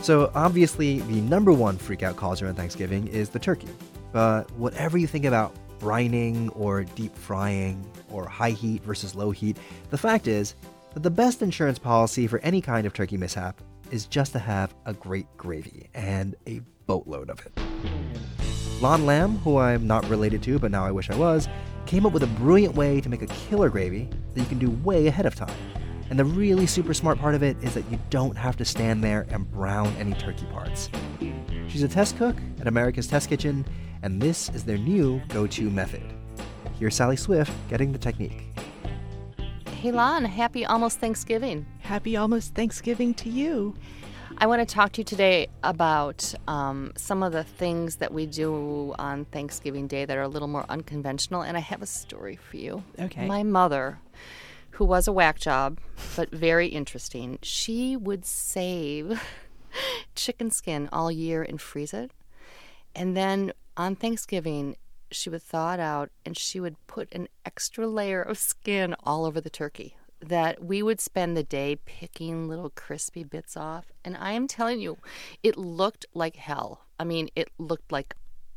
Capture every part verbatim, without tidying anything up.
So obviously, the number one freakout cause around Thanksgiving is the turkey. But whatever you think about brining or deep frying or high heat versus low heat, the fact is that the best insurance policy for any kind of turkey mishap is just to have a great gravy and a boatload of it. Lon Lamb, who I'm not related to but now I wish I was, came up with a brilliant way to make a killer gravy that you can do way ahead of time. And the really super smart part of it is that you don't have to stand there and brown any turkey parts. She's a test cook at America's Test Kitchen, and this is their new go-to method. Here's Sally Swift getting the technique. Hey Lon, happy almost Thanksgiving. Happy almost Thanksgiving to you. I want to talk to you today about um, some of the things that we do on Thanksgiving Day that are a little more unconventional, and I have a story for you. Okay. My mother, who was a whack job, but very interesting, she would save chicken skin all year and freeze it. And then on Thanksgiving, she would thaw it out and she would put an extra layer of skin all over the turkey that we would spend the day picking little crispy bits off. And I am telling you, it looked like hell. I mean, it looked like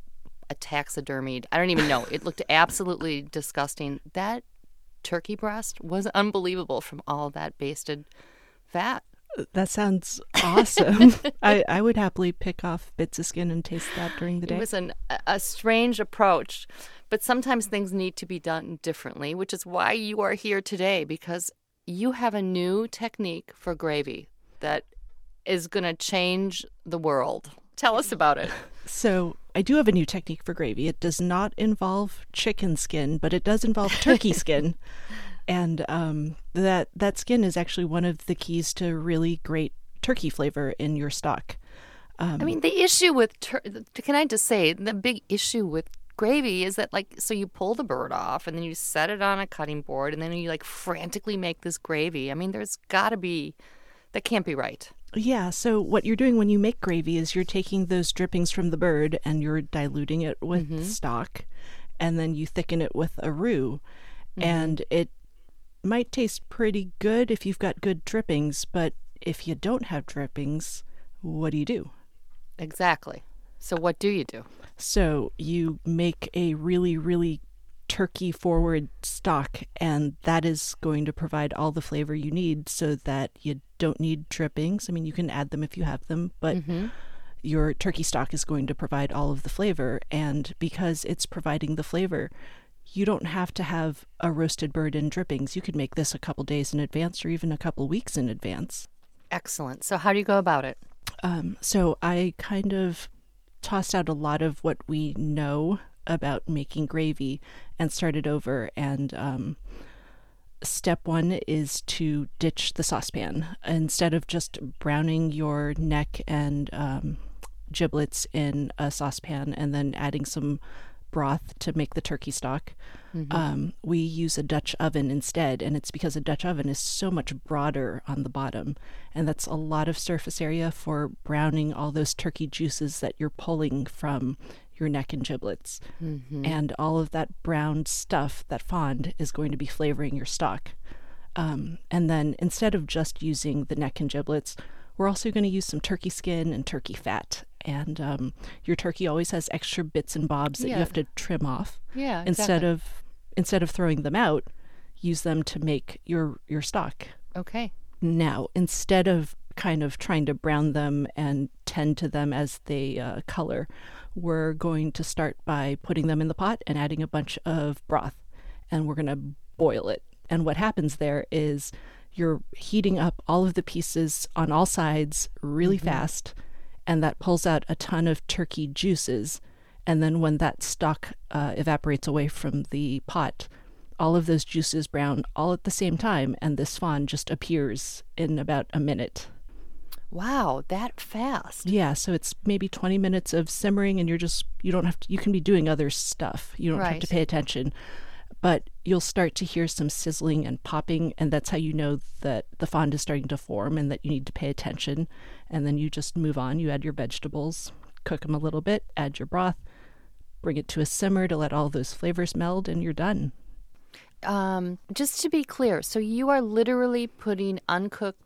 a taxidermied. I don't even know. It looked absolutely disgusting. That turkey breast was unbelievable from all that basted fat. That sounds awesome. I, I would happily pick off bits of skin and taste that during the day. It was an, a strange approach, but sometimes things need to be done differently, which is why you are here today, because you have a new technique for gravy that is going to change the world. Tell us about it. So I do have a new technique for gravy. It does not involve chicken skin, but it does involve turkey skin. And um, that that skin is actually one of the keys to really great turkey flavor in your stock. Um, I mean, the issue with, tur- can I just say, the big issue with gravy is that, like, so you pull the bird off and then you set it on a cutting board and then you, like, frantically make this gravy. I mean, there's got to be, that can't be right. Yeah, so what you're doing when you make gravy is you're taking those drippings from the bird and you're diluting it with mm-hmm. stock, and then you thicken it with a roux. Mm-hmm. And it might taste pretty good if you've got good drippings, but if you don't have drippings, what do you do? Exactly. So what do you do? So you make a really, really turkey-forward stock, and that is going to provide all the flavor you need so that you don't need drippings. I mean, you can add them if you have them, but mm-hmm. your turkey stock is going to provide all of the flavor, and because it's providing the flavor, you don't have to have a roasted bird and drippings. You could make this a couple days in advance or even a couple weeks in advance. Excellent. So how do you go about it? Um, so I kind of tossed out a lot of what we know about making gravy and started over. And um, step one is to ditch the saucepan. Instead of just browning your neck and um, giblets in a saucepan and then adding some broth to make the turkey stock, mm-hmm. um, we use a Dutch oven instead, and it's because a Dutch oven is so much broader on the bottom, and that's a lot of surface area for browning all those turkey juices that you're pulling from your neck and giblets. Mm-hmm. And all of that browned stuff, that fond, is going to be flavoring your stock. Um, and then instead of just using the neck and giblets, we're also going to use some turkey skin and turkey fat. And um, your turkey always has extra bits and bobs that yeah. you have to trim off. Yeah, exactly. Instead of instead of throwing them out, use them to make your, your stock. Okay. Now, instead of kind of trying to brown them and tend to them as they uh, color, we're going to start by putting them in the pot and adding a bunch of broth. And we're going to boil it. And what happens there is you're heating up all of the pieces on all sides really mm-hmm. fast, and that pulls out a ton of turkey juices. And then when that stock uh, evaporates away from the pot, all of those juices brown all at the same time, and this fond just appears in about a minute. Wow, that fast. Yeah, so it's maybe twenty minutes of simmering, and you're just, you don't have to, you can be doing other stuff. You don't right. have to pay attention. But you'll start to hear some sizzling and popping, and that's how you know that the fond is starting to form and that you need to pay attention. And then you just move on. You add your vegetables, cook them a little bit, add your broth, bring it to a simmer to let all those flavors meld, and you're done. Um, just to be clear, so you are literally putting uncooked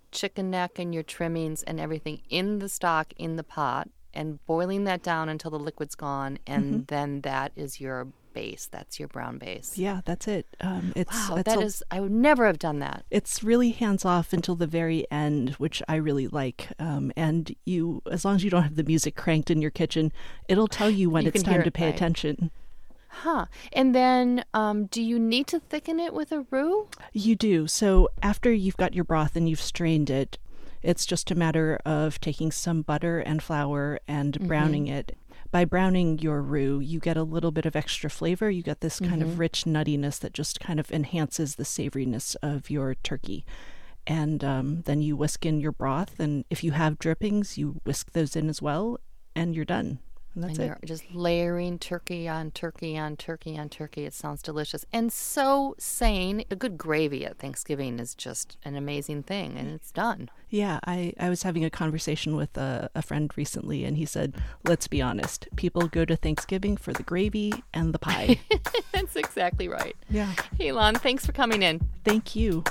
chicken neck and your trimmings and everything in the stock in the pot and boiling that down until the liquid's gone, and mm-hmm. then that is your base. That's your brown base. Yeah, that's it. Um, it's, wow, it's that a, is, I would never have done that. It's really hands off until the very end, which I really like. Um, and you, as long as you don't have the music cranked in your kitchen, it'll tell you when you it's time it, to pay right? attention. Huh. And then um, do you need to thicken it with a roux? You do. So after you've got your broth and you've strained it, it's just a matter of taking some butter and flour and mm-hmm. browning it. By browning your roux, you get a little bit of extra flavor. You get this kind mm-hmm. of rich nuttiness that just kind of enhances the savoriness of your turkey. And um, then you whisk in your broth. And if you have drippings, you whisk those in as well, and you're done. And that's and it. You're just layering turkey on turkey on turkey on turkey. It sounds delicious and so sane. A good gravy at Thanksgiving is just an amazing thing, and it's done. Yeah, I, I was having a conversation with a, a friend recently, and he said, let's be honest, people go to Thanksgiving for the gravy and the pie. That's exactly right. Yeah. Hey, Lon, thanks for coming in. Thank you.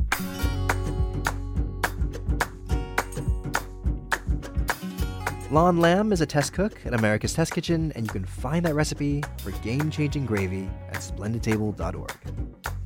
Lon Lamb is a test cook at America's Test Kitchen, and you can find that recipe for game-changing gravy at splendid table dot org.